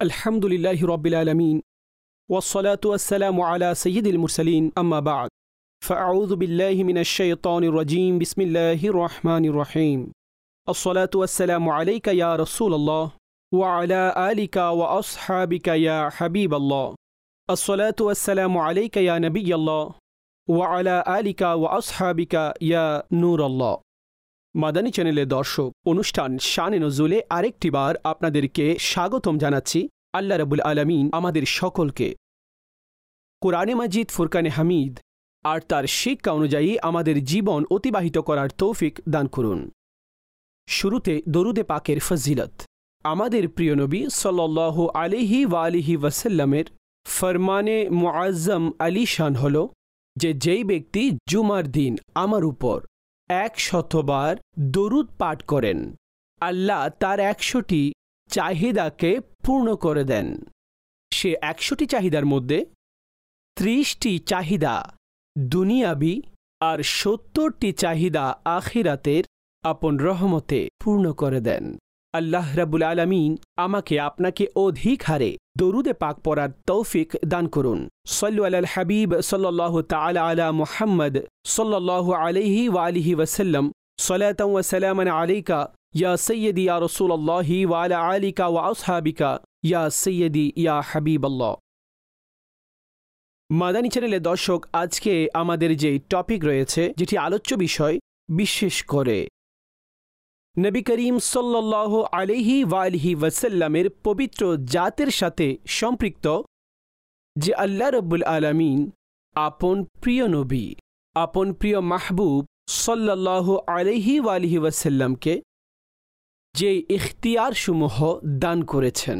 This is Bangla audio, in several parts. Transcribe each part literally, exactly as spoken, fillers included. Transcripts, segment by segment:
আলহামদুলিল্লাহি রাব্বিল আলামিন ওয়াসসালাতু ওয়াসসালামু আলা সাইয়্যিদিল মুরসালিন আম্মা বা'দ ফাআউযু বিল্লাহি মিনাশ শাইতানির রাজীম বিসমিল্লাহির রহমানির রহিম আসসালাতু ওয়াসসালামু আলাইকা ইয়া রাসূলুল্লাহ ওয়া আলা আলিকা ওয়া আসহাবিকা ইয়া হাবিবাল্লাহ আসসালাতু ওয়াসসালামু আলাইকা ইয়া নবিয়াল্লাহ ওয়া আলা আলিকা ওয়া আসহাবিকা ইয়া নূরাল্লাহ। মাদানী চ্যানেলের দর্শক, অনুষ্ঠান শানে নজুলে আরেকটি বার আপনাদেরকে স্বাগতম জানাচ্ছি। আল্লাহ রাব্বুল আলামিন আমাদের সকলকে কোরআনে মাজিদ, ফুরকানে হামিদ আর তার শিক্ষা অনুযায়ী আমাদের জীবন অতিবাহিত করার তৌফিক দান করুন। শুরুতে দরুদে পাকের ফজিলত। আমাদের প্রিয় নবী সাল্লাল্লাহু আলাইহি ওয়া আলিহি ওয়াসাল্লামের ফরমানে মুআজ্জম আলিশান হল যে যেই ব্যক্তি জুমার দিন আমার উপর এক শতবার দরুদ পাঠ করেন, আল্লাহ তার একশোটি চাহিদাকে পূর্ণ করে দেন। সে একশোটি চাহিদার মধ্যে ত্রিশটি চাহিদা দুনিয়াবি আর সত্তরটি চাহিদা আখিরাতের আপন রহমতে পূর্ণ করে দেন। আল্লাহ রাব্বুল আলামিন আমাকে আপনাকে অধিক হারে দরুদে পাক পড়ার তৌফিক দান করুন। সাল্লু আলাল হাবিব সাল্লাল্লাহু তাআলা আলা মুহাম্মদ সাল্লাল্লাহু আলাইহি ওয়া আলিহি ওয়াসাল্লাম সালাতান ওয়া সালামান আলাইকা ইয়া সাইয়্যিদি ইয়া রাসূলুল্লাহি ওয়া আলা আলিকা ওয়া আসহাবিকা ইয়া সাইয়্যিদি ইয়া হাবিবাল্লাহ। মাদানী চ্যানেলের দর্শক, আজকে আমাদের যে টপিক রয়েছে, যেটি আলোচ্য বিষয়, বিশেষ করে নবী করিম সাল্লাল্লাহু আলাইহি ওয়া আলিহি ওয়াসাল্লামের পবিত্র জাতের সাথে সম্পৃক্ত যে আল্লাহ রাব্বুল আলামিন আপন প্রিয় নবী, আপন প্রিয় মাহবুব সাল্লাল্লাহু আলাইহি ওয়া আলিহি ওয়াসাল্লামকে যে ইখতিয়ারসমূহ দান করেছেন,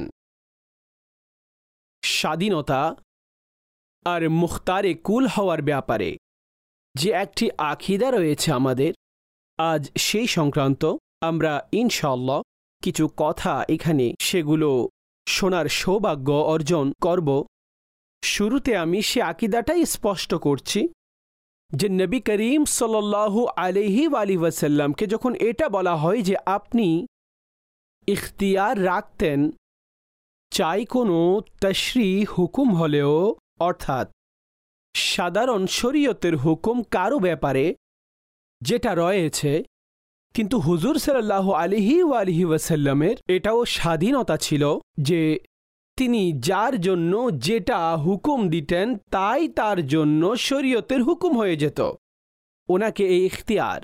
স্বাধীনতা আর মুখতারে কুল হওয়ার ব্যাপারে যে একটি আকীদা রয়েছে আমাদের, আজ সেই সংক্রান্ত আমরা ইনশাআল্লাহ কিছু কথা এখানে সেগুলো শোনার সৌভাগ্য অর্জন করব। শুরুতে আমি সে আকীদাটাই স্পষ্ট করছি যে নবী করিম সাল্লাল্লাহু আলাইহি ওয়া আলিহি ওয়াসাল্লামকে যখন এটা বলা হয় যে আপনি ইখতিয়ার রাখতেন, চাই কোনো তশরি হুকুম হলেও, অর্থাৎ সাধারণ শরীয়তের হুকুম কারো ব্যাপারে যেটা রয়েছে, কিন্তু হুজুর সাল্লাল্লাহু আলাইহি ওয়া আলিহি ওয়াসাল্লামের এটাও স্বাধীনতা ছিল যে তিনি যার জন্য যেটা হুকুম দিতেন তাই তার জন্য শরীয়তের হুকুম হয়ে যেত, ওনাকে এই ইখতিয়ার।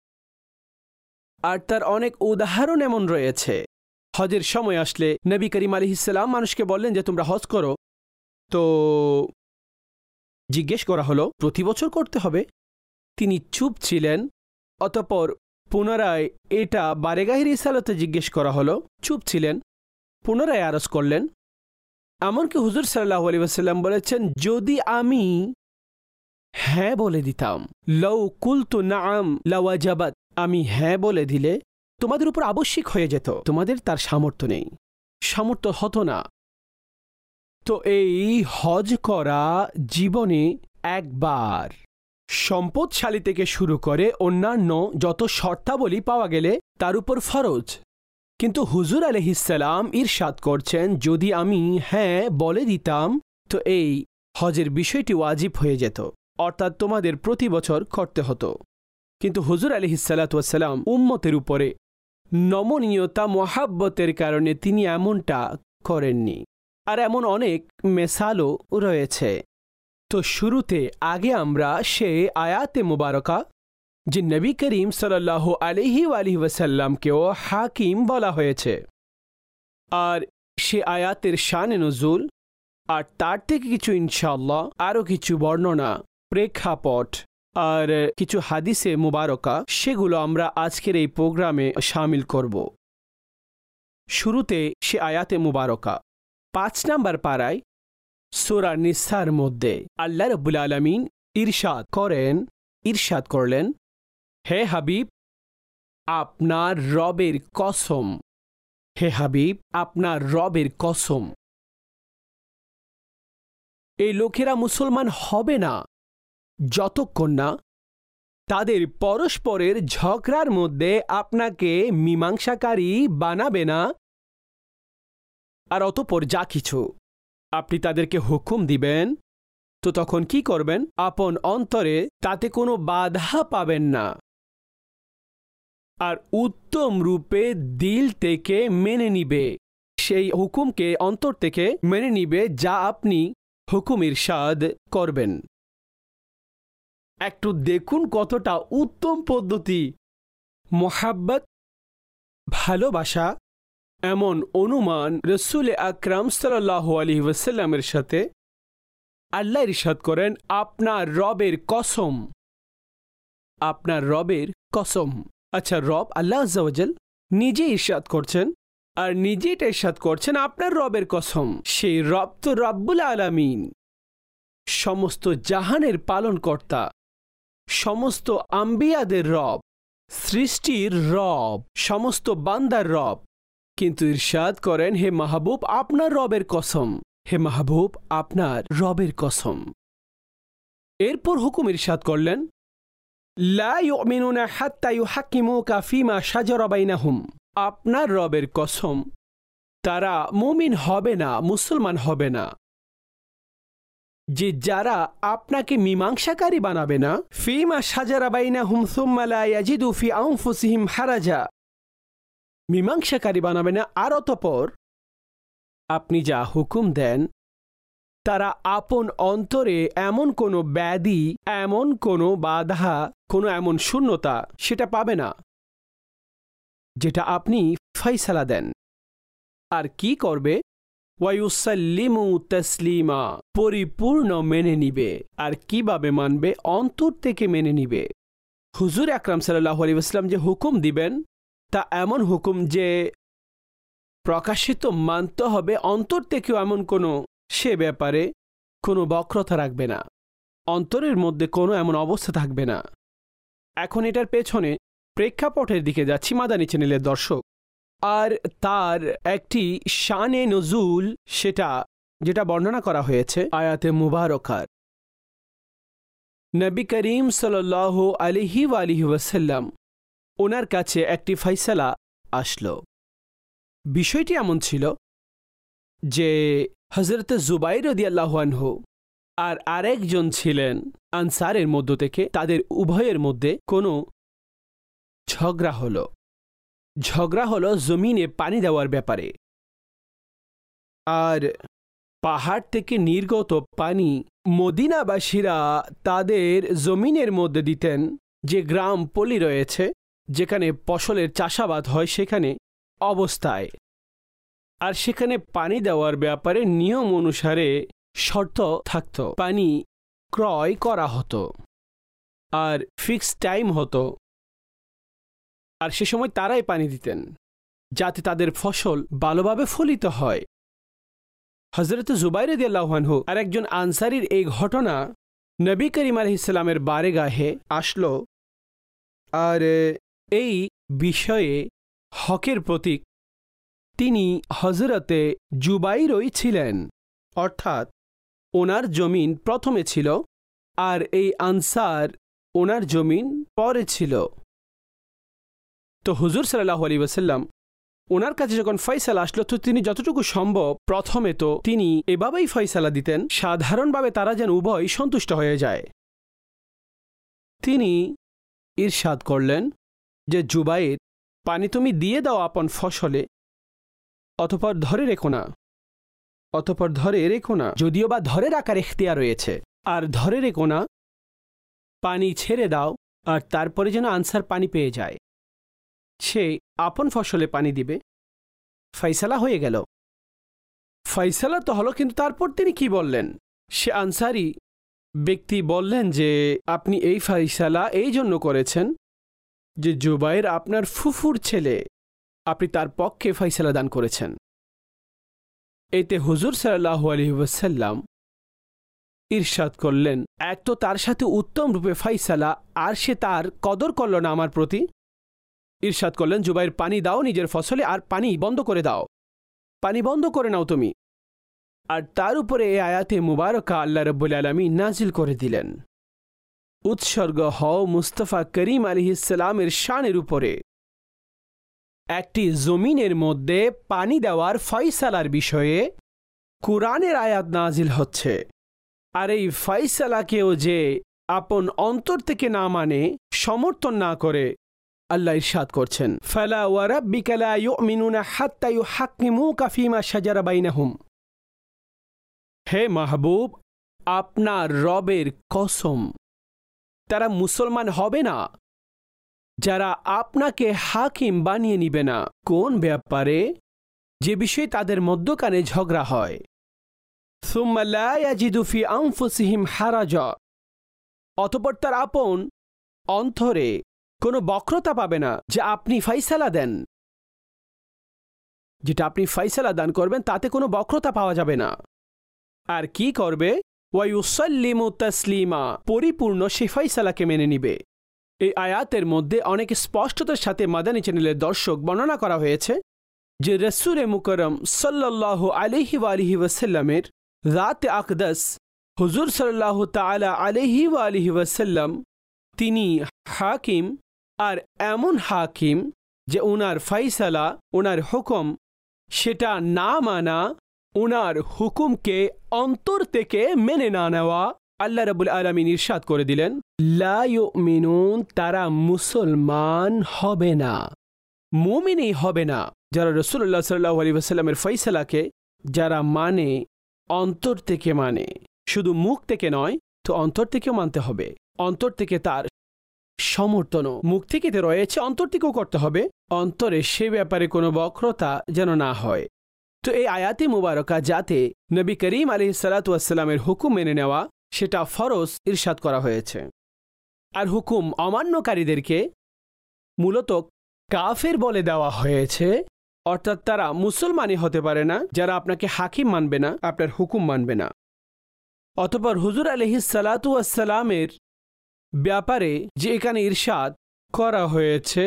আর তার অনেক উদাহরণ এমন রয়েছে। হজের সময় আসলে নবী করিম আলাইহিস সালাম মানুষকে বললেন যে তোমরা হজ করো, তো জিজ্ঞেস করা হলো প্রতি বছর করতে হবে? তিনি চুপ ছিলেন। অতঃপর পুনরায় এটা বারেগাহি রিসালাতে জিজ্ঞেস করা হলো, চুপ ছিলেন। পুনরায় আরজ করলেন। এমনকি হুজুর সাল্লাল্লাহু আলাইহি ওয়াসাল্লাম বলেছেন, যদি আমি হ্যাঁ বলে দিতাম, লাউ কুলতু নাআম লাওয়াজাবাত, আমি হ্যাঁ বলে দিলে তোমাদের উপর আবশ্যিক হয়ে যেত, তোমাদের তার সামর্থ্য নেই, সামর্থ্য হতো না। তো এই হজ করা জীবনে একবার, সম্পদশালী থেকে শুরু করে অন্যান্য যত শর্তাবলী পাওয়া গেলে তার উপর ফরজ। কিন্তু হুজুর আলাইহিস সালাম ইরশাদ করছেন, যদি আমি হ্যাঁ বলে দিতাম তো এই হজের বিষয়টি ওয়াজিব হয়ে যেত, অর্থাৎ তোমাদের প্রতি বছর করতে হতো। কিন্তু হুজুর আলাইহিস সালাতু ওয়াস সালাম উম্মতের উপরে নমনীয়তা মোহাব্বতের কারণে তিনি এমনটা করেননি। আর এমন অনেক মেসালও রয়েছে। তো শুরুতে আগে আমরা সে আয়াতে মুবারকা যে নবী করিম সাল্লাল্লাহু আলাইহি ওয়া আলিহি ওয়াসাল্লামকেও হাকিম বলা হয়েছে, আর সে আয়াতের শানে নজুল আর তার থেকে কিছু ইনশাআল্লাহ আরও কিছু বর্ণনা, প্রেক্ষাপট আর কিছু হাদিসে মুবারকা, সেগুলো আমরা আজকের এই প্রোগ্রামে শামিল করব। শুরুতে সে আয়াতে মুবারকা পাঁচ নাম্বার পারায় সূরা নিসার মধ্যে আল্লাহ রাব্বুল আলামিন ইরশাদ করেন, ইরশাদ করলেন, হে হাবিব আপনার রবের কসম, হে হাবিব আপনার রবের কসম, এই লোকেরা মুসলমান হবে না যতক্ষণ না তাদের পরস্পরের ঝগড়ার মধ্যে আপনাকে মীমাংসাকারী বানাবে না, আর অতঃপর যা কিছু আপনি তাদেরকে হুকুম দিবেন, তো তখন কি করবেন? আপন অন্তরে তাতে কোনো বাধা পাবেন না, আর উত্তম রূপে দিল থেকে মেনে নিবে, সেই হুকুমকে অন্তর থেকে মেনে নিবে যা আপনি হুকুম ইরশাদ করবেন। একটু দেখুন কতটা উত্তম পদ্ধতি। মোহাব্বত, ভালোবাসা, এমন অনুমান রসুল আকরাম সাল্লাল্লাহু আলাইহি ওয়াসাল্লামের সাথে আল্লাহ ইরশাদ করেন, আপনার রবের কসম, আপনার রবের কসম। আচ্ছা, রব আল্লাহ আযজা ওয়া জাল নিজে ইরশাদ করছেন, আর নিজে এটা ইরশাদ করছেন আপনার রবের কসম। সেই রব তো রব্বুল আলামিন, সমস্ত জাহানের পালনকর্তা, সমস্ত আম্বিয়াদের রব, সৃষ্টির রব, সমস্ত বান্দার রব। কিন্তু ইরশাদ করেন, হে মাহবুব আপনার রবের কসম, হে মাহবুব আপনার রবের কসম। এরপর হুকুম ইরশাদ করলেন, লা ইউমিনুনা হাত্তা ইউহাক্কিমুকা ফীমা শাজারা বাইনাহুম। আপনার রবের কসম, তারা মুমিন হবে না, মুসলমান হবে না, যে যারা আপনাকে মীমাংসাকারী বানাবে না। ফীমা শাজারা বাইনাহুম সুম্মা লা ইয়াজিদু ফি আনফুসিহিম হারাজা, মীমাংসাকারী বানাবে না, আর অতঃপর আপনি যা হুকুম দেন তারা আপন অন্তরে এমন কোনো ব্যাধি, এমন কোনো বাধা, কোনো এমন শূন্যতা সেটা পাবে না যেটা আপনি ফয়সালা দেন। আর কি করবে? ওয়ায়ুসাল্লিমু তাসলিমা, পরিপূর্ণ মেনে নিবে। আর কিভাবে মানবে? অন্তর থেকে মেনে নিবে। হুজুর আকরাম সাল্লাল্লাহু আলাইহি ওয়াসাল্লাম যে হুকুম দিবেন তা এমন হুকুম যে প্রকাশিত মানতে হবে, অন্তর থেকেও এমন কোনো সে ব্যাপারে কোনো বক্রতা রাখবে না, অন্তরের মধ্যে কোনো এমন অবস্থা থাকবে না। এখন এটার পেছনে প্রেক্ষাপটের দিকে যাচ্ছি, মাদানী চ্যানেলের দর্শক, আর তার একটি শানে নজুল, সেটা যেটা বর্ণনা করা হয়েছে আয়াতে মুবারকার। নবী করিম সাল্লাল্লাহু আলাইহি ওয়া আলিহি ওয়াসাল্লাম ওনার কাছে একটি ফয়সালা আসলো। বিষয়টি এমন ছিল যে হযরত জুবাইর রাদিয়াল্লাহু আনহু আর আরেকজন ছিলেন আনসারের মধ্য থেকে, তাদের উভয়ের মধ্যে কোনো ঝগড়া হলো। ঝগড়া হলো জমিনে পানি দেওয়ার ব্যাপারে। আর পাহাড় থেকে নির্গত পানি মদিনাবাসীরা তাদের জমিনের মধ্যে দিতেন, যে গ্রাম পল্লী রয়েছে যেখানে ফসলের চাষাবাদ হয় সেখানে অবস্থায়। আর সেখানে পানি দেওয়ার ব্যাপারে নিয়ম অনুসারে শর্ত থাকত, পানি ক্রয় করা হতো আর ফিক্সড টাইম হতো, আর সে সময় তারাই পানি দিতেন যাতে তাদের ফসল ভালোভাবে ফলিত হয়। হযরত জুবাইর রাদিয়াল্লাহু আনহু আর একজন আনসারীর এই ঘটনা নবী করিম আলাইহিস সালামের বারেগাহে আসলো, আর এই বিষয়ে হকের প্রতীক তিনি হযরতে জুবাইরই ছিলেন, অর্থাৎ ওনার জমিন প্রথমে ছিল আর এই আনসার ওনার জমিন পরে ছিল। তো হুজুর সাল্লাল্লাহু আলাইহি ওয়াসাল্লাম ওনার কাছে যখন ফয়সালা আসলো, তো তিনি যতটুকু সম্ভব প্রথমে তো তিনি এভাবেই ফয়সালা দিতেন সাধারণভাবে, তারা যেন উভয় সন্তুষ্ট হয়ে যায়। তিনি ইরশাদ করলেন যে জুবাইর, পানি তুমি দিয়ে দাও আপন ফসলে, অতঃপর ধরে রেখো না, অতঃপর ধরে রেখো না, যদিও বা ধরে রাখার ইখতিয়ার রয়েছে, আর ধরে রেখো না, পানি ছেড়ে দাও, আর তারপরে যেন আনসার পানি পেয়ে যায়, সে আপন ফসলে পানি দিবে। ফয়সালা হয়ে গেল। ফয়সালা তো হলো, কিন্তু তারপর তিনি কি বললেন? সে আনসারি ব্যক্তি বললেন যে আপনি এই ফয়সালা এই জন্য করেছেন যে জুবাইর আপনার ফুফুর ছেলে, আপনি তার পক্ষে ফয়সালা দান করেছেন। এতে হুজুর সাল্লাল্লাহু আলাইহি ওয়াসাল্লাম ইরশাদ করলেন, এক তো তার সাথে উত্তম রূপে ফয়সালা, আর সে তার কদর করল না আমার প্রতি। ইরশাদ করলেন, জুবাইর পানি দাও নিজের ফসলে, আর পানি বন্ধ করে দাও, পানি বন্ধ করে নাও তুমি। আর তার উপরে এই আয়াতে মুবারকা আল্লাহ রাব্বুল আলামিন নাজিল করে দিলেন, উৎসর্গ হও মুস্তাফা করিম আলাইহিস সালামের শানের উপরে, একটি জমিনের মধ্যে পানি দেওয়ার ফয়সালার বিষয়ে কুরআনের আয়াত নাজিল হচ্ছে। আর এই ফয়সালাকেও যে আপন অন্তর থেকে না মানে, সমর্থন না করে, আল্লাহ ইরশাদ করছেন, ফালা ওয়া রাব্বিকা লা ইউমিনুনা হাত্তা ইউহাক্কিমুকা ফীমা শাজারা বাইনাহুম। হে মাহবুব, আপনার রবের কসম, তারা মুসলমান হবে না যারা আপনাকে হাকিম বানিয়ে নিবে না কোন ব্যাপারে, যে বিষয়ে তাদের মধ্যখানে ঝগড়া হয়। সুম্মা লা ইয়াজিদু ফি আনফুসিহিম হারাজা, অতঃপর তার আপন অন্তরে কোনো বক্রতা পাবে না যে আপনি ফয়সালা দেন, যেটা আপনি ফয়সালা দান করবেন তাতে কোনো বক্রতা পাওয়া যাবে না। আর কি করবে? ওয়া ইউসাল্লিমু তাসলিমা, পরিপূর্ণ সে ফয়সালাকে মেনে নিবে। এই আয়াতের মধ্যে অনেক স্পষ্টতার সাথে মাদানী চ্যানেলের দর্শক বর্ণনা করা হয়েছে যে রাসূলে মুকাররম সাল্লাল্লাহু আলাইহি ওয়া আলিহি ওয়াসাল্লামের রাতে আকদাস হুজুর সাল্লাল্লাহু তাআলা আলাইহি ওয়া আলিহি ওয়াসাল্লাম তিনি হাকিম, আর এমন হাকিম যে ওনার ফয়সালা, ওনার হুকুম, সেটা না মানা, ওনার হুকুমকে অন্তর থেকে মেনে না নেওয়া। আল্লাহ রাব্বুল আলামিন ইরশাদ করে দিলেন, লা ইউমিনুন, তারা মুসলমান হবে না, মুমিনই হবে না যারা রাসূলুল্লাহ সাল্লাল্লাহু আলাইহি ওয়াসাল্লামের ফয়সালাকে যারা মানে, অন্তর থেকে মানে, শুধু মুখ থেকে নয় তো অন্তর থেকেও মানতে হবে। অন্তর থেকে তার সমর্থনও মুখ থেকে তো রয়েছে, অন্তর থেকেও করতে হবে। অন্তরে সে ব্যাপারে কোনো বক্রতা যেন না হয়। তো এই আয়াতে মুবারকা যাতে নবী করিম আলাইহিস সালাতু ওয়াস সালামের হুকুম মেনে নেওয়া সেটা ফরজ ইরশাদ করা হয়েছে। আর হুকুম অমান্যকারীদেরকে মূলত কাফের বলে দেওয়া হয়েছে, অর্থাৎ তারা মুসলমানই হতে পারে না যারা আপনাকে হাকিম মানবে না, আপনার হুকুম মানবে না। অতঃপর হুজুর আলাইহিস সালাতু ওয়াস সালামের ব্যাপারে যে এখানে ইরশাদ করা হয়েছে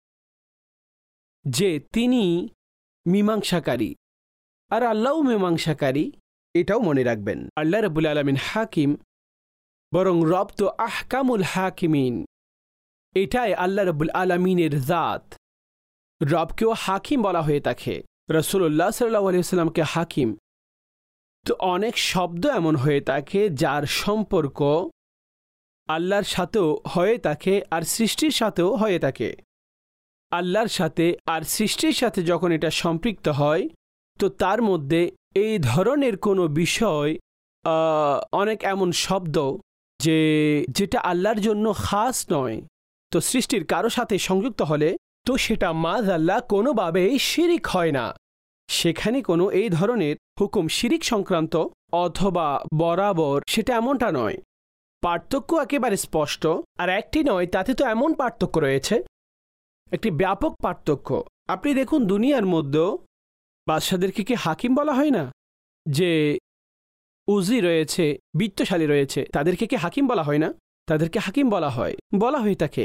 যে তিনি মীমাংসাকারী, আর আল্লাহও মীমাংসাকারী, এটাও মনে রাখবেন। আল্লাহ রাব্বুল আলামিন হাকিম, বরং রব তো আহকামুল হাকিমিন, এটাই আল্লাহ রাব্বুল আলামিনের জাত। রবকেও হাকিম বলা হয়ে থাকে, রাসূলুল্লাহ সাল্লাল্লাহু আলাইহি ওয়াসাল্লামকে হাকিম। তো অনেক শব্দ এমন হয়ে থাকে যার সম্পর্ক আল্লাহর সাথেও হয়ে থাকে আর সৃষ্টির সাথেও হয়ে থাকে। আল্লাহর সাথে আর সৃষ্টির সাথে যখন এটা সম্পৃক্ত হয় তো তার মধ্যে এই ধরনের কোনো বিষয়, অনেক এমন শব্দ যে যেটা আল্লাহর জন্য খাস নয়, তো সৃষ্টির কারো সাথে সংযুক্ত হলে তো সেটা মাযআল্লাহ কোনোভাবেই শিরিক হয় না। সেখানে কোনো এই ধরনের হুকুম শিরিক সংক্রান্ত অথবা বরাবর সেটা এমনটা নয়। পার্থক্য একেবারে স্পষ্ট, আর একটি নয়, তাতে তো এমন পার্থক্য রয়েছে, একটি ব্যাপক পার্থক্য। আপনি দেখুন দুনিয়ার মধ্যেও বাদশাদেরকে কি হাকিম বলা হয় না? যে উজি রয়েছে, বিত্তশালী রয়েছে, তাদেরকে কি হাকিম বলা হয় না? তাদেরকে হাকিম বলা হয়, বলা হয়ে থাকে।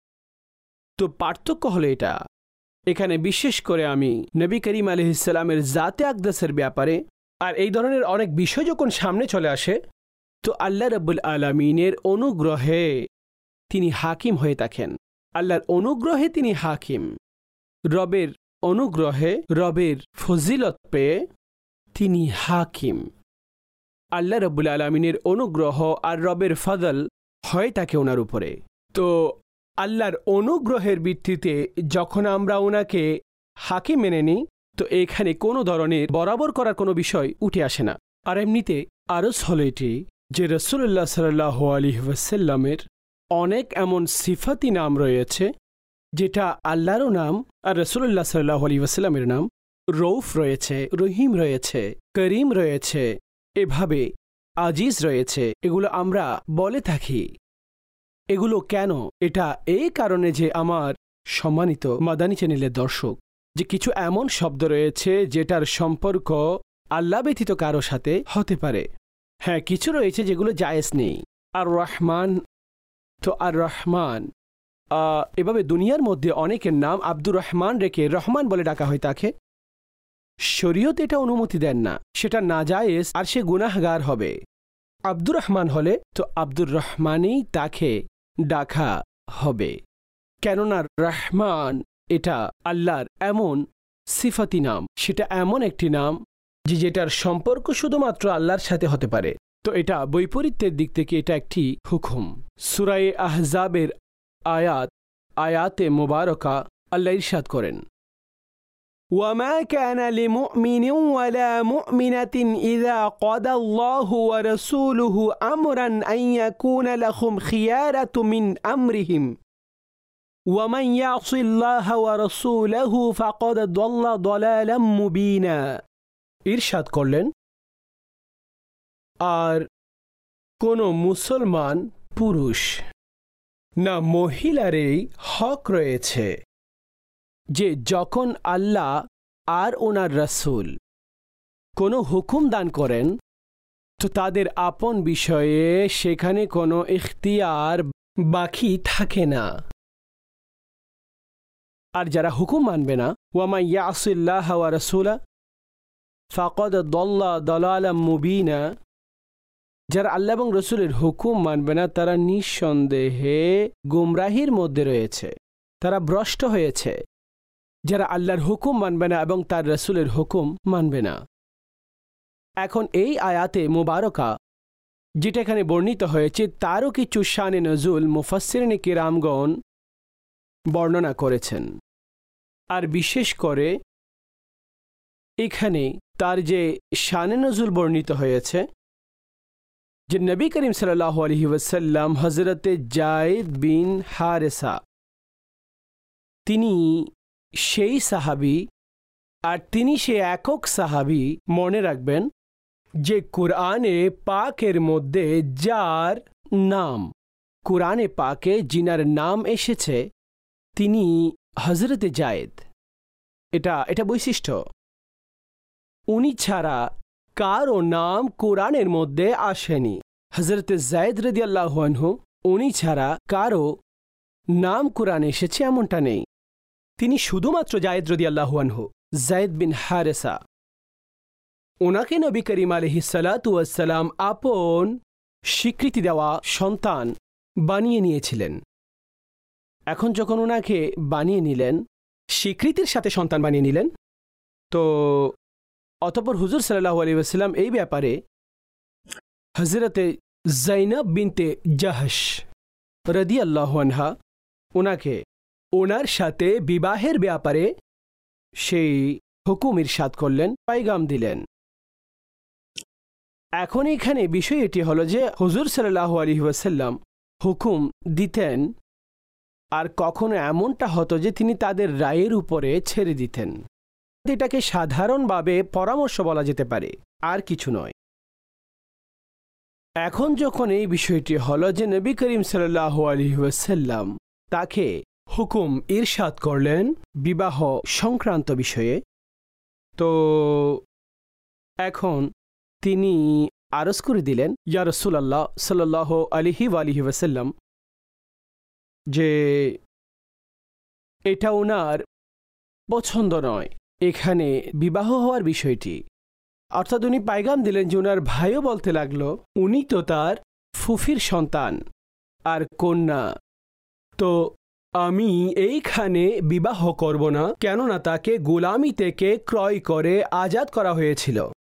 তো পার্থক্য হলো এটা। এখানে বিশেষ করে আমি নবী করিম আলাইহিস সালামের জাতে আকদাসের ব্যাপারে আর এই ধরনের অনেক বিষয় যখন সামনে চলে আসে তো আল্লাহ রাব্বুল আলামিনের অনুগ্রহে তিনি হাকিম হয়ে থাকেন। আল্লাহর অনুগ্রহে তিনি হাকিম, রবের অনুগ্রহে, রবের ফজিলত পেয়ে তিনি হাকিম। আল্লাহ রাব্বুল আলামিনের অনুগ্রহ আর রবের ফজল হয়ে থাকে ওনার উপরে। তো আল্লাহর অনুগ্রহের ভিত্তিতে যখন আমরা ওনাকে হাকিম মেনে নিই তো এখানে কোনো ধরনের বরাবর করার কোনো বিষয় উঠে আসে না। আর এমনিতে আরজ হলো এটি যে রাসূলুল্লাহ সাল্লাল্লাহু আলাইহি ওয়াসাল্লামের অনেক এমন সিফাতি নাম রয়েছে যেটা আল্লাহরও নাম আর রাসূলুল্লাহ সাল্লাল্লাহু আলাইহি ওয়াসাল্লামের নাম। রৌফ রয়েছে, রহিম রয়েছে, করিম রয়েছে, এভাবে আজিজ রয়েছে। এগুলো আমরা বলে থাকি। এগুলো কেন? এটা এই কারণে যে আমার সম্মানিত মাদানী চ্যানেলের দর্শক, যে কিছু এমন শব্দ রয়েছে যেটার সম্পর্ক আল্লাহ ব্যতীত কারো সাথে হতে পারে। হ্যাঁ, কিছু রয়েছে যেগুলো জায়েজ নেই। আর রহমান, তো আর রহমান এভাবে দুনিয়ার মধ্যে অনেকের নাম আব্দুর রহমান রেখে রহমান বলে ডাকা হয় তাকে। শরীয়ত এটা অনুমতি দেন না, সেটা নাজায়েজ আর সে গুনাহগার হবে। আব্দুর রহমান হলে তো আব্দুর রহমানই তাকে ডাকা হবে, কেননা রহমান এটা আল্লাহর এমন সিফাতি নাম, সেটা এমন একটি নাম যে যেটার সম্পর্ক শুধুমাত্র আল্লাহর সাথে হতে পারে। তো এটা বৈপরীত্যের দিক থেকে এটা একটি হুকুম। সূরা আহজাবের আয়াত আয়াতে মুবারকা আল্লাহ ইরশাদ করেন, وَمَا كَانَ لِمُؤْمِنٍ وَلَا مُؤْمِنَةٍ إِذَا قَضَى اللَّهُ وَرَسُولُهُ أَمْرًا أَن يَكُونَ لَهُمْ خِيَارَةٌ مِنْ أَمْرِهِمْ وَمَنْ يَعْصِ اللَّهَ وَرَسُولَهُ فَقَدْ ضَلَّ ضَلَالًا مُبِينًا। ইরশাদ করলেন, আর কোনো মুসলমান পুরুষ না মহিলারই হক রয়েছে যে যখন আল্লাহ আর ওনার রাসূল কোনো হুকুম দান করেন তো তাদের আপন বিষয়ে সেখানে কোনো ইখতিয়ার বাকি থাকে না। আর যারা হুকুম মানবে না, ওয়ামা ইয়াসিল্লাহ ওয়া রাসূলা ফাকাদ দাল্লা দালালাম মুবিনা, যারা আল্লাহ এবং রসুলের হুকুম মানবে না তারা নিঃসন্দেহে গুমরাহির মধ্যে রয়েছে, তারা ভ্রষ্ট হয়েছে। যারা আল্লাহর হুকুম মানবে না এবং তার রসুলের হুকুম মানবে না। এখন এই আয়াতে মুবারকা যেটা এখানে বর্ণিত হয়েছে তারও কিছু শানে নজুল মুফাসসিরিনে কিরামগণ বর্ণনা করেছেন। আর বিশেষ করে এখানে তার যে শানে নজুল বর্ণিত হয়েছে যে নবী করিম সাল্লাল্লাহু আলাইহি ওয়াসাল্লাম হযরতে যায়েদ বিন হারেসা, তিনি সেই সাহাবী, আর তিনি সে একক সাহাবী, মনে রাখবেন, যে কুরআনে পাকের মধ্যে যার নাম, কুরআনে পাকে জিনার নাম এসেছে তিনি হযরতে যায়েদ। এটা এটা বৈশিষ্ট্য। উনি ছাড়া কারো নাম কুরআনের মধ্যে আসেনি। হযরতে যায়েদ রাদিয়াল্লাহু আনহু, উনি ছাড়া কারো নাম কুরআনে এসেছে এমনটা নেই। তিনি শুধুমাত্র যায়েদ রাদিয়াল্লাহু আনহু, যায়েদ বিন হারেসা, ওনাকে নবী করিম আলাইহিস সালাতু ওয়াস সালাম আপন স্বীকৃতি দেওয়া সন্তান বানিয়ে নিয়েছিলেন। এখন যখন ওনাকে বানিয়ে নিলেন, স্বীকৃতির সাথে সন্তান বানিয়ে নিলেন, তো অতঃপর হুজুর সাল্লাল্লাহু আলাইহি ওয়াসাল্লাম এই ব্যাপারে হযরতে যায়নাব বিনতে জাহশ রাদিয়াল্লাহু আনহা ওনাকে ওনার সাথে বিবাহের ব্যাপারে সেই হুকুম ইরশাদ করলেন, পায়গাম দিলেন। এখন এখানে বিষয় এটি হলো যে হুজুর সাল্লাল্লাহু আলাইহি ওয়াসাল্লাম হুকুম দিতেন, আর কখনো এমনটা হতো যে তিনি তাদের রায়ের উপরে ছেড়ে দিতেন। এটাকে সাধারণভাবে পরামর্শ বলা যেতে পারে, আর কিছু নয়। এখন যখন এই বিষয়টি হলো যে নবী করিম সাল্লাল্লাহু আলাইহি ওয়াসাল্লাম তাকে হুকুম ইরশাদ করলেন বিবাহ সংক্রান্ত বিষয়ে, তো এখন তিনি আরজ করে দিলেন, ইয়া রাসূলুল্লাহ সাল্লাল্লাহু আলাইহি ওয়াসাল্লাম, যে এটা ওনার পছন্দ নয় এখানে বিবাহ হওয়ার বিষয়টি। অর্থাৎ উনি পায়গাম দিলেন যে ওনার ভাইও বলতে লাগলো উনি তো তার ফুফির সন্তান আর কন্যা, তো আমি এইখানে বিবাহ করব না, কেননা তাকে গোলামি থেকে ক্রয় করে আজাদ করা হয়েছিল।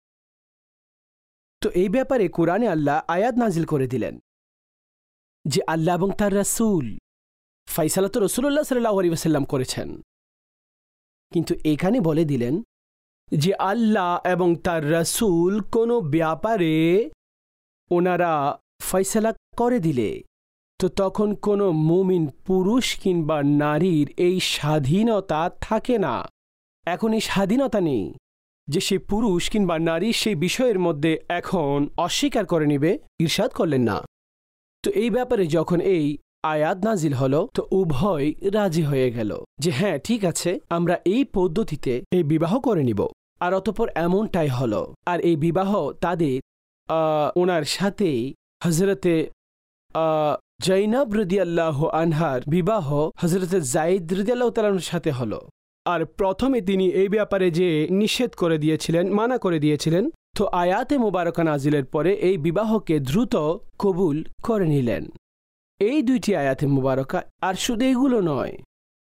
তো এই ব্যাপারে কুরআনে আল্লাহ আয়াত নাজিল করে দিলেন যে আল্লাহ এবং তার রাসূল ফায়সালা তো রাসূলুল্লাহ সাল্লাল্লাহু আলাইহি ওয়াসাল্লাম করেছেন, কিন্তু এখানে বলে দিলেন যে আল্লাহ এবং তার রাসূল কোনো ব্যাপারে ওনারা ফয়সালা করে দিলে তো তখন কোনো মুমিন পুরুষ কিংবা নারীর এই স্বাধীনতা থাকে না। এখন এই স্বাধীনতা নেই যে সে পুরুষ কিংবা নারী সেই বিষয়ের মধ্যে এখন অস্বীকার করে নিবে, ইরশাদ করলেন না। তো এই ব্যাপারে যখন এই আয়াত নাজিল হলো তো উভয় রাজি হয়ে গেল যে হ্যাঁ ঠিক আছে, আমরা এই পদ্ধতিতে এই বিবাহ করে নিব। আর অতঃপর এমনটাই হলো। আর এই বিবাহ তাদের ওনার সাথে হযরতে যায়নাব রাদিয়াল্লাহু আনহার বিবাহ হযরতে যায়েদ রাদিয়াল্লাহু তাআলার সাথে হলো। আর প্রথমে তিনি এই ব্যাপারে যে নিষেধ করে দিয়েছিলেন, মানা করে দিয়েছিলেন, তো আয়াতে মুবারকা নাজিলের পরে এই বিবাহকে দ্রুত কবুল করে নিলেন। এই দুইটি আয়াতে মুবারকা। আর শুধু এগুলো নয়,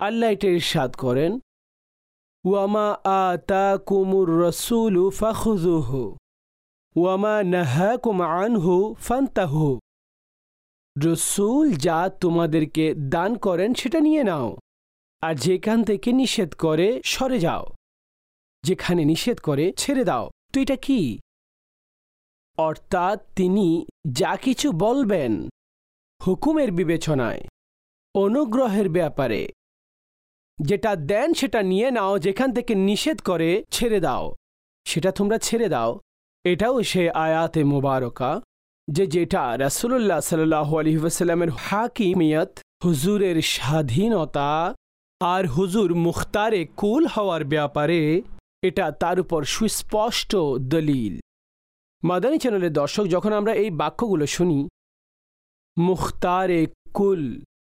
আল্লাহ এটা ইরশাদ করেন, ওয়ামা আতাকুমুর রাসূলু ফাখুযুহু ওয়ামা নাহাকুম আনহু ফান্তাহু। রাসূল যা তোমাদেরকে দান করেন সেটা নিয়ে নাও, আর যেখান থেকে নিষেধ করে সরে যাও, যেখানে নিষেধ করে ছেড়ে দাও। তো এটা কি? অর্থাৎ তিনি যা কিছু বলবেন হুকুমের বিবেচনায়, অনুগ্রহের ব্যাপারে, যেটা দেন সেটা নিয়ে নাও, যেখান থেকে নিষেধ করে ছেড়ে দাও, সেটা তোমরা ছেড়ে দাও। এটাও সে আয়াতে মুবারকা যে যেটা রাসূলুল্লাহ সাল্লাল্লাহু আলাইহি ওয়াসাল্লামের হাকিমিয়ত, হুজুরের স্বাধীনতা আর হুজুর মুখতারে কুল হওয়ার ব্যাপারে এটা তার উপর সুস্পষ্ট দলিল। মাদানী চ্যানেলের দর্শক, যখন আমরা এই বাক্যগুলো শুনি, মুখতারে কুল,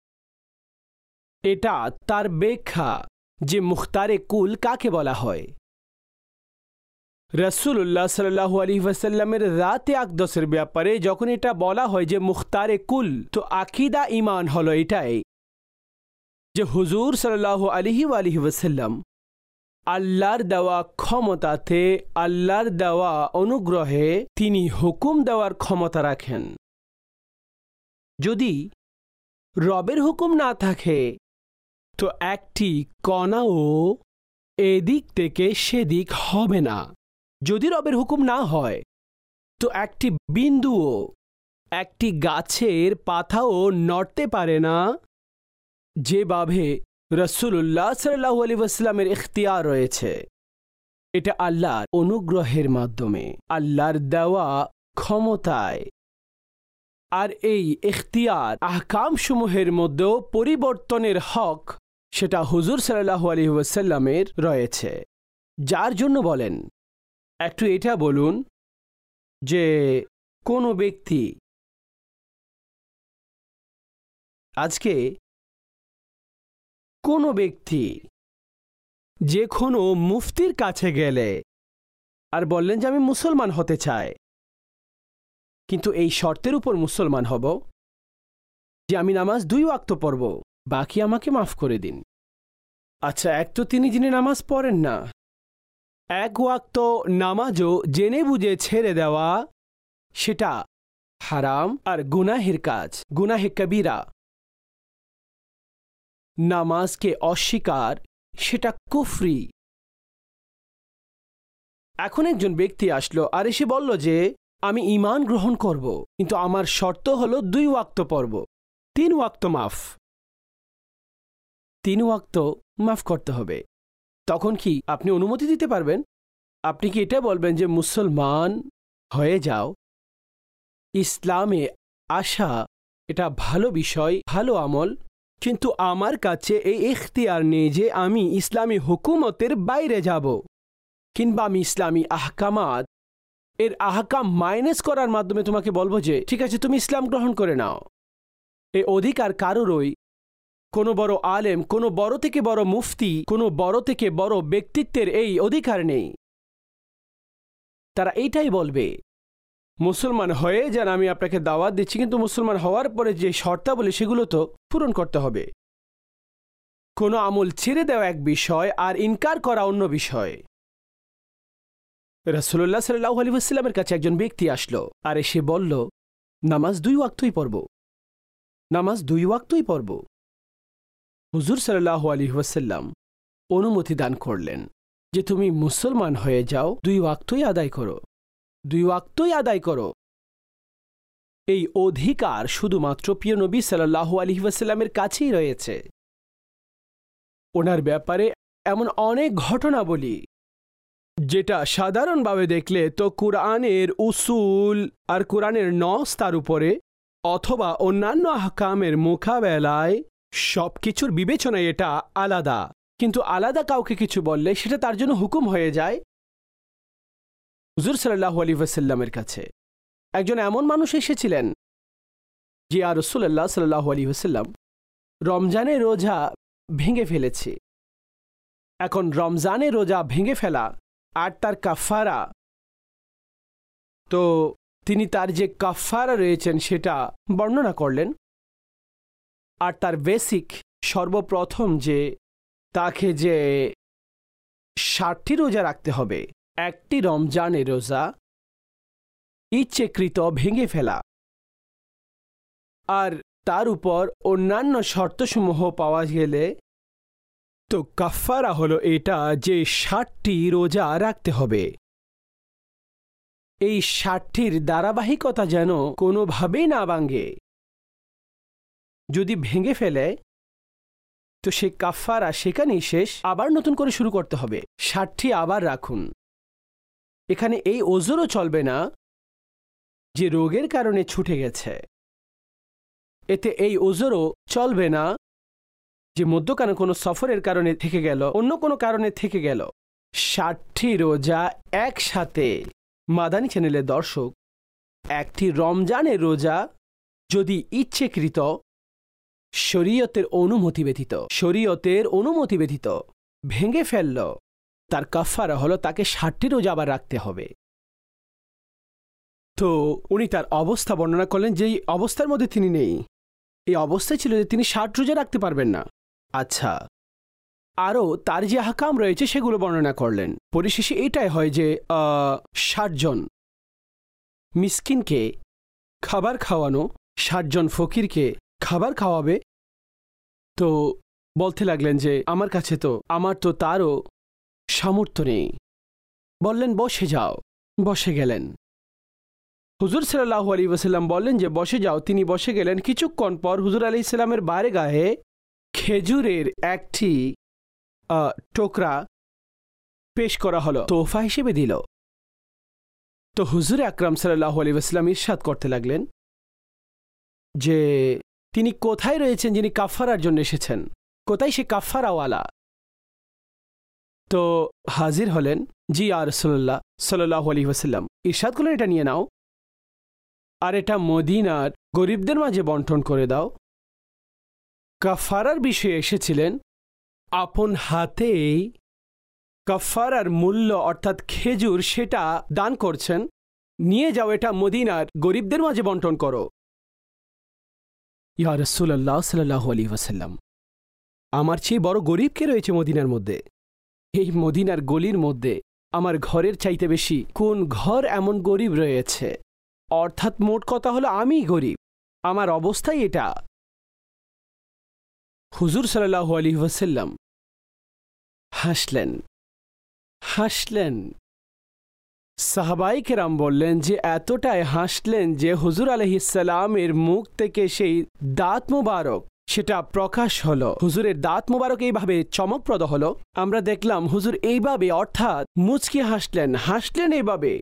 এটা তার ব্যাখ্যা যে মুখতারে কুল কাকে বলা হয়। রাসূলুল্লাহ সাল্লাল্লাহু আলাইহি ওয়াসাল্লামের রাতে আকদসের ব্যাপারে যখন এটা বলা হয় যে মুখতারে কুল, তো আকীদা ঈমান হলো এটাই যে হুজুর সাল্লাল্লাহু আলাইহি ওয়াসাল্লাম আল্লাহর দেওয়া ক্ষমতাতে, আল্লাহর দেওয়া অনুগ্রহে তিনি হুকুম দেওয়ার ক্ষমতা রাখেন। যদি রবের হুকুম না থাকে তো একটি কণাও এদিক থেকে সেদিক হবে না। যদি রবের হুকুম না হয় তো একটি বিন্দুও, একটি গাছের পাতাও নড়তে পারে না, যেভাবে রাসূলুল্লাহ সাল্লাল্লাহু আলাইহি ওয়াসাল্লামের ইখতিয়ার রয়েছে। এটা আল্লাহর অনুগ্রহের মাধ্যমে, আল্লাহর দেওয়া ক্ষমতায়। আর এই ইখতিয়ার আহকাম সমূহের মধ্যেও পরিবর্তনের হক সেটা হুজুর সাল্লাল্লাহু আলাইহি ওয়াসাল্লামের রয়েছে। যার জন্য বলেন, একটু এটা বলুন যে কোনো ব্যক্তি আজকে কোনো ব্যক্তি যে কোনো মুফতির কাছে গেলে আর বললেন যে আমি মুসলমান হতে চাই, কিন্তু এই শর্তের উপর মুসলমান হব যে আমি নামাজ দুই ওয়াক্ত পড়ব, বাকি আমাকে মাফ করে দিন। আচ্ছা, এক তো তিনি যিনি নামাজ পড়েন না, এক ওয়াক্ত নামাজও জেনে বুঝে ছেড়ে দেওয়া সেটা হারাম আর গুনাহের কাজ, গুনাহে কবিরা। নামাজকে অস্বীকার সেটা কুফরি। এখন একজন ব্যক্তি আসলো আর এসে বলল যে আমি ঈমান গ্রহণ করব, কিন্তু আমার শর্ত হলো দুই ওয়াক্ত পড়ব, তিন ওয়াক্ত মাফ, তিন ওয়াক্ত মাফ করতে হবে। তখন কি আপনি অনুমতি দিতে পারবেন? আপনি কি এটা বলবেন যে মুসলমান হয়ে যাও? ইসলামে আসা এটা ভালো বিষয়, ভালো আমল, কিন্তু আমার কাছে এই ইখতিয়ার নেই যে আমি ইসলামী হুকুমতের বাইরে যাব, কিংবা আমি ইসলামী আহকামাত এর আহকাম মাইনাস করার মাধ্যমে তোমাকে বলবো যে ঠিক আছে তুমি ইসলাম গ্রহণ করে নাও। এই অধিকার কারোরই, কোনো বড় আলেম, কোনো বড় থেকে বড় মুফতি, কোনো বড় থেকে বড় ব্যক্তিত্বের এই অধিকার নেই। তারা এইটাই বলবে মুসলমান হয়ে যান, আমি আপনাকে দাওয়াত দিচ্ছি, কিন্তু মুসলমান হওয়ার পরে যে শর্তাবলী সেগুলো তো পূরণ করতে হবে। কোনো আমল ছেড়ে দেওয়া এক বিষয় আর ইনকার করা অন্য বিষয়। রাসূলুল্লাহ সাল্লাল্লাহু আলাইহি ওয়াসাল্লামের কাছে একজন ব্যক্তি আসলো আর এসে বলল নামাজ দুই ওয়াক্তই পড়ব, নামাজ দুই ওয়াক্তই পড়ব। হুজুর সাল্লাল্লাহু আলাইহি ওয়াসাল্লাম অনুমতি দান করলেন যে তুমি মুসলমান হয়ে যাও, দুই ওয়াক্তই আদায় করো, দুই ওয়াক্তই আদায় করো। এই অধিকার শুধুমাত্র প্রিয় নবী সাল্লাল্লাহু আলাইহি ওয়াসাল্লামের কাছেই রয়েছে। ওনার ব্যাপারে এমন অনেক ঘটনা বলি যেটা সাধারণভাবে দেখলে তো কুরআনের উসুল আর কুরআনের নস তার উপরে অথবা অন্যান্য আহকামের মোকাবেলায় সব কিছুর বিবেচনায় এটা আলাদা, কিন্তু আলাদা কাউকে কিছু বললে সেটা তার জন্য হুকুম হয়ে যায়। হুজুর সাল্লাল্লাহু আলাইহি ওয়াসাল্লামের কাছে একজন এমন মানুষ এসেছিলেন যে আর রাসূলুল্লাহ সাল্লাল্লাহু আলাইহি ওয়াসাল্লাম রমজানের রোজা ভেঙে ফেলেছে। এখন রমজানের রোজা ভেঙে ফেলা আর তার কাফারা, তো তিনি তার যে কাফারা রয়েছেন সেটা বর্ণনা করলেন। আর তার বেসিক সর্বপ্রথম যে তাকে যে ষাটটি রোজা রাখতে হবে, একটি রমজানের রোজা ইচ্ছেকৃত ভেঙে ফেলা, আর তার উপর অন্যান্য শর্তসমূহ পাওয়া গেলে তো কাফারা হলো এটা যে ষাটটি রোজা রাখতে হবে। এই ষাটটির ধারাবাহিকতা যেন কোনোভাবেই না ভাঙে। যদি ভেঙে ফেলে তো সে কাফারা সেখানেই শেষ, আবার নতুন করে শুরু করতে হবে। ষাটটি আবার রাখুন। এখানে এই ওজরও চলবে না যে রোগের কারণে ছুটে গেছে, এতে এই ওজরও চলবে না যে মধ্যখানে কোনো সফরের কারণে থেকে গেল, অন্য কোনো কারণে থেকে গেল। ষাটটি রোজা একসাথে মাদানী চ্যানেলের দর্শক, একটি রমজানের রোজা যদি ইচ্ছেকৃত শরীয়তের অনুমতি ব্যতীত শরীয়তের অনুমতি ব্যতীত ভেঙে ফেলল, তার কাফারা হলো তাকে ষাটটি রোজা আবার রাখতে হবে। তো উনি তার অবস্থা বর্ণনা করলেন যে এই অবস্থার মধ্যে তিনি নেই। এই অবস্থায় ছিল যে তিনি ষাট রোজা রাখতে পারবেন না। আচ্ছা, আরও তার যে হাকাম রয়েছে সেগুলো বর্ণনা করলেন। পরিশেষে এটাই হয় যে ষাটজন মিসকিনকে খাবার খাওয়ানো, ষাটজন ফকিরকে খাবার খাওয়াবে। তো বলতে লাগলেন যে আমার কাছে তো আমার তো তারও সামর্থ্য নেই। বললেন বসে যাও। বসে গেলেন। হুজুর সাল্লাল্লাহু আলাইহি ওয়াসাল্লাম বললেন যে বসে যাও। তিনি বসে গেলেন। কিছুক্ষণ পর হুজুর আলাইহিস সালামের বারে গায়ে খেজুরের একটি টোকরা পেশ করা হলো, তোহফা হিসেবে দিল। তো হুজুর আকরাম সাল্লাল্লাহু আলাইহি ওয়াসাল্লাম ইরশাদ করতে লাগলেন যে তিনি কোথায় রয়েছেন যিনি কাফারার জন্য এসেছেন, কোথায় সে কাফারাওয়ালা? তো হাজির হলেন। জি ইয়া রাসূলুল্লাহ সাল্লাল্লাহু আলাইহি ওয়াসাল্লাম। ইরশাদ করলেন এটা নিয়ে নাও, আর এটা মদিনার গরিবদের মাঝে বন্টন করে দাও। কাফারার বিষয়ে এসেছিলেন, আপন হাতেই কাফারার মূল্য অর্থাৎ খেজুর সেটা দান করছেন, নিয়ে যাও, এটা মদিনার গরিবদের মাঝে বন্টন করো। ইয়া রাসূলুল্লাহ সাল্লাল্লাহু আলাইহি ওয়াসাল্লাম, আমার চেয়ে বড় গরিব কে রয়েছে মদিনার মধ্যে? এই মদিনার গলির মধ্যে আমার ঘরের চাইতে বেশি কোন ঘর এমন গরিব রয়েছে? অর্থাৎ মোট কথা হলো আমি গরিব, আমার অবস্থাই এটা। হুজুর সাল্লাল্লাহু আলাইহি ওয়াসাল্লাম হাসলেন হাসলেন সাহাবায়ে কেরাম বললেন যে এতটাই হাসলেন যে হুজুর আলাইহিস সালামের মুখ থেকে সেই দাঁত মোবারক সেটা প্রকাশ হলো। হুজুরের দাঁত মোবারক এইভাবে চমকপ্রদ হলো। আমরা দেখলাম হুজুর এইভাবে অর্থাৎ মুচকি হাসলেন হাসলেন এইভাবে।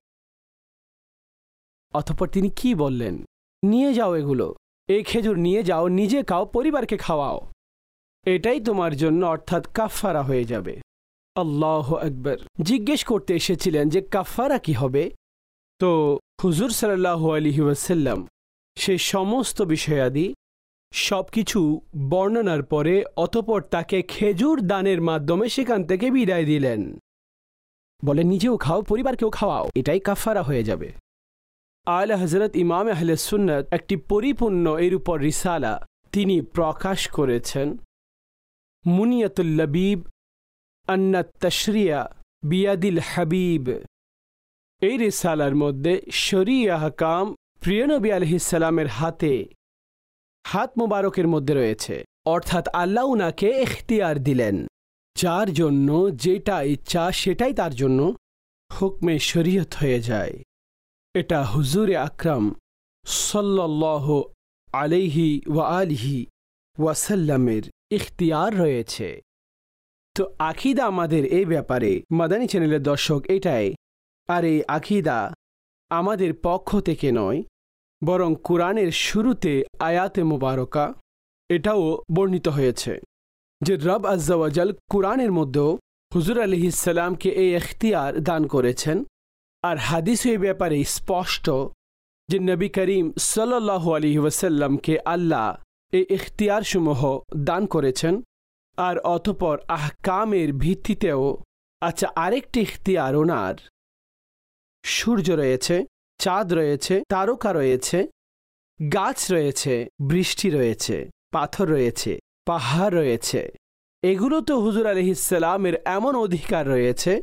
অতঃপর তিনি কি বললেন? নিয়ে যাও এগুলো, এই খেজুর নিয়ে যাও, নিজে খাও, পরিবারকে খাওয়াও, এটাই তোমার জন্য অর্থাৎ কাফারা হয়ে যাবে। আল্লাহু আকবার। জিজ্ঞেস করতে এসেছিলেন যে কাফারা কি হবে? তো হুজুর সাল্লাল্লাহু আলাইহি ওয়াসাল্লাম সেই সমস্ত বিষয়াদি সব কিছু বর্ণনার পরে অতঃপর তাকে খেজুর দানের মাধ্যমে সেখান থেকে বিদায় দিলেন। বলে নিজেও খাও, পরিবারকেও খাওয়াও, এটাই কাফারা হয়ে যাবে। আলা হযরত ইমাম আহলে সুন্নাত একটি পরিপূর্ণ এর উপর রিসালা তিনি প্রকাশ করেছেন, মুনিয়াতুল লবিব আন্নাত তাশরিয়া বিয়াদিল হাবিব। এই রিসালার মধ্যে শরিয়া আহকাম প্রিয় নবী আলাইহিস সালামের হাতে হাত মোবারকের মধ্যে রয়েছে, অর্থাৎ আল্লাহ উনাকে ইখতিয়ার দিলেন, যার জন্য যেটা ইচ্ছা সেটাই তার জন্য হুকমে শরীয়ত হয়ে যায়। এটা হুজুরে আকরাম সাল্লাল্লাহু আলাইহি ওয়া আলিহি ওয়াসাল্লামের ইখতিয়ার রয়েছে। তো আকিদা আমাদের এই ব্যাপারে মাদানী চ্যানেলের দর্শক এটাই, আর এই আকিদা আমাদের পক্ষ থেকে নয়, বরং কুরআনের শুরুতে আয়াতে মুবারকা এটাও বর্ণিত হয়েছে যে রব আজ্জা ওয়া জাল কুরআনের মধ্যেও হুজুর আলাইহিস সালামকে এই ইখতিয়ার দান করেছেন। আর হাদিসে এই ব্যাপারে স্পষ্ট যে নবী করিম সাল্লাল্লাহু আলাইহি ওয়াসাল্লামকে আল্লাহ এই ইখতিয়ার সমূহ দান করেছেন। আর অতঃপর আহকামের ভিত্তিতেও আচ্ছা আরেকটি ইখতিয়ার ওনার, সূর্য রয়েছে, চাঁদ রয়েছে, তারকা রয়েছে, গাছ রয়েছে, বৃষ্টি রয়েছে, পাথর রয়েছে, পাহাড় রয়েছে, এগুলো তো হুজুর আলাইহিস সালামের এমন অধিকার রয়েছে,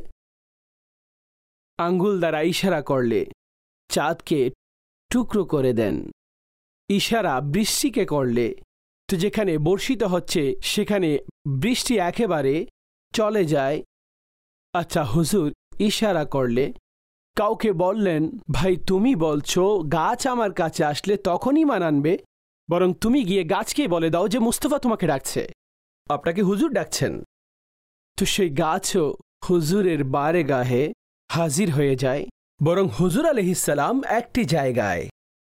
আঙ্গুল দ্বারা ইশারা করলে চাঁদকে টুকরো করে দেন, ইশারা বৃষ্টিকে করলে তো যেখানে বর্ষিত হচ্ছে সেখানে বৃষ্টি একেবারে চলে যায়। আচ্ছা, হুজুর ইশারা করলে কাউকে বললেন, ভাই তুমি বলছো গাছ আমার কাছে আসলে তখনই মান আনবে, বরং তুমি গিয়ে গাছকে বলে দাও যে মুস্তাফা তোমাকে ডাকছে, আপনাকে হুজুর ডাকছেন। তো সেই গাছও হুজুরের বারেগাহে হাজির হয়ে যায়, বরং হুজুর আলাইহিস সালাম একটি জায়গায়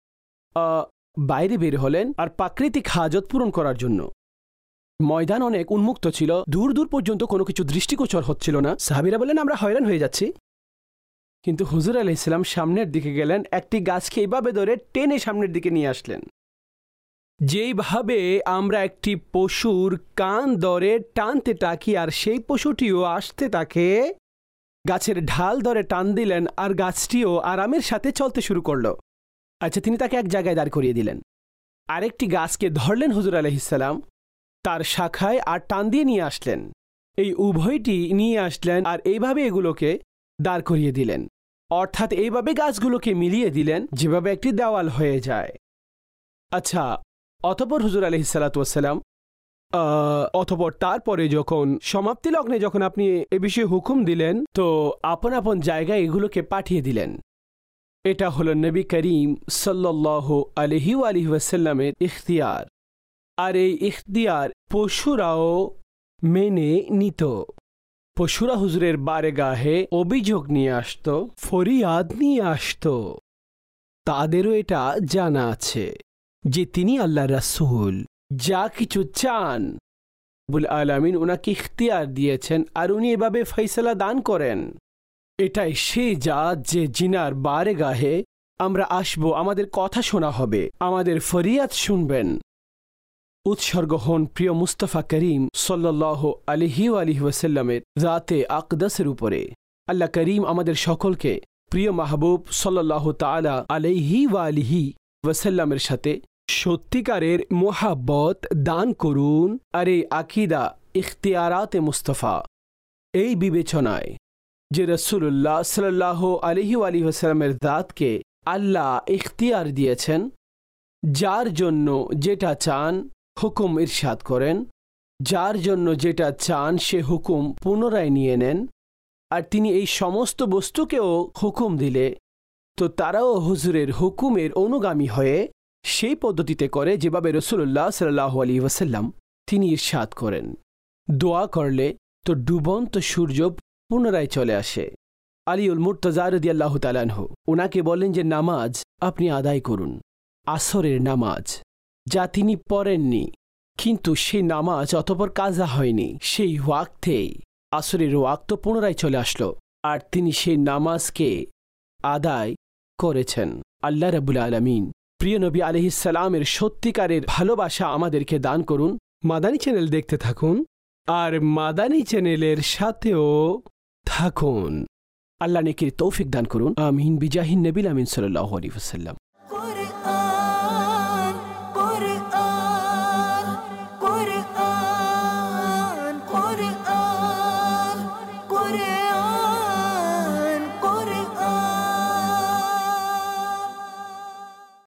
বাইরে বের হলেন আর প্রাকৃতিক হাজত পূরণ করার জন্য। ময়দান অনেক উন্মুক্ত ছিল, দূর দূর পর্যন্ত কোনো কিছু দৃষ্টিগোচর হচ্ছিল না। সাহাবীরা বলেন আমরা হয়রান হয়ে যাচ্ছি, কিন্তু হুজুর আলাইহিস সালাম সামনের দিকে গেলেন, একটি গাছকে এইভাবে ধরে টেনে সামনের দিকে নিয়ে আসলেন, যেইভাবে আমরা একটি পশুর কান ধরে টানতে থাকি আর সেই পশুটিও আসতে থাকে, গাছের ঢাল ধরে টান দিলেন আর গাছটিও আরামের সাথে চলতে শুরু করলো। আচ্ছা, তিনি তাকে এক জায়গায় দাঁড় করিয়ে দিলেন, আরেকটি গাছকে ধরলেন হুজুর আলাইহিস সালাম, তার শাখায় আর টান দিয়ে নিয়ে আসলেন, এই উভয়টি নিয়ে আসলেন আর এইভাবে এগুলোকে দাঁড় করিয়ে দিলেন, অর্থাৎ এইভাবে গাছগুলোকে মিলিয়ে দিলেন যেভাবে একটি দেওয়াল হয়ে যায়। আচ্ছা, অতঃপর হুজুর আলাইহিস সালাতু ওয়াস সালাম অতঃপর তারপরে যখন সমাপ্তি লগ্নে যখন আপনি এ বিষয়ে হুকুম দিলেন, তো আপন আপন জায়গায় এগুলোকে পাঠিয়ে দিলেন। এটা হলো নবী করিম সাল্লাল্লাহু আলাইহি ওয়ালিহি ওয়াসাল্লামের ইখতিয়ার, আর এই ইখতিয়ার পশুরাও মেনে নিত। পশুরা হুজুরের বারেগাহে অভিযোগ নিয়ে আসত, ফরিয়াদ নিয়ে আসত, তাদেরও এটা জানা আছে যে তিনি আল্লাহ রাসূল, যা কিছু চান রব্বুল আলামিন ওনাকে ইখতিয়ার দিয়েছেন আর উনি এভাবে ফয়সালা দান করেন। এটাই সেই জাত যে জিনার বারেগাহে আমরা আসব, আমাদের কথা শোনা হবে, আমাদের ফরিয়াদ শুনবেন। উৎসর্গ হন প্রিয় মুস্তাফা করিম সাল্লাল্লাহু আলাইহি ওয়ালিহি ওয়াসাল্লামের জাতে আকদাসের উপরে। আল্লাহ করিম আমাদের সকলকে প্রিয় মাহবুব সাল্লাল্লাহু তাআলা আলাইহি ওয়ালিহি ওয়াসাল্লামের সাথে সত্যিকারের মোহাব্বত দান করুন। আর এই আকিদা ইখতিয়ারাতে মুস্তাফা, এই বিবেচনায় যে রাসূলুল্লাহ সাল্লাল্লাহু আলাইহি ওয়ালিহি ওয়াসাল্লামের জাতকে আল্লাহ ইখতিয়ার দিয়েছেন, যার জন্য যেটা চান হুকুম ইরশাদ করেন, যার জন্য যেটা চান সে হুকুম পুনরায় নিয়ে নেন, আর তিনি এই সমস্ত বস্তুকেও হুকুম দিলে তো তারাও হুজুরের হুকুমের অনুগামী হয়ে সেই পদ্ধতিতে করে যেভাবে রাসূলুল্লাহ সাল্লাল্লাহু আলাইহি ওয়াসাল্লাম তিনি ইরশাদ করেন। দোয়া করলে তো ডুবন্ত সূর্য পুনরায় চলে আসে। আলীউল মুর্তজা রাদিয়াল্লাহু তাআলা আনহু ওনাকে বলেন যে নামাজ আপনি আদায় করুন, আসরের নামাজ, যা তিনি পড়েননি, কিন্তু সেই নামাজ অতঃপর কাজা হয়নি। সেই ওয়াক্তেই আসরের ওয়াক্ত পুনরায় চলে আসলো আর তিনি সেই নামাজকে আদায় করেছেন। আল্লাহ রাব্বুল আলামিন প্রিয় নবী আলাইহিস সালামের সত্যিকারের ভালোবাসা আমাদেরকে দান করুন। মাদানী চ্যানেল দেখতে থাকুন আর মাদানী চ্যানেলের সাথেও থাকুন। আল্লাহ নেকির তৌফিক দান করুন। আমিন বিজাহিন নবী আমিন সাল্লাল্লাহু আলাইহি ওয়াসাল্লাম।